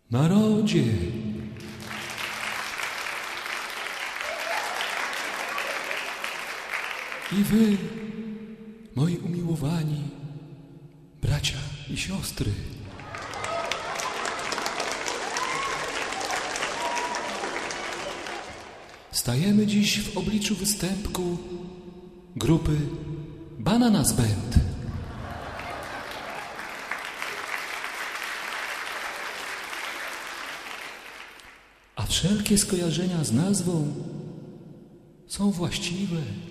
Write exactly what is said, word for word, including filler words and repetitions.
narodzie. I wy, moi umiłowani bracia i siostry. Stajemy dziś w obliczu występku grupy Bananas Band. A wszelkie skojarzenia z nazwą są właściwe.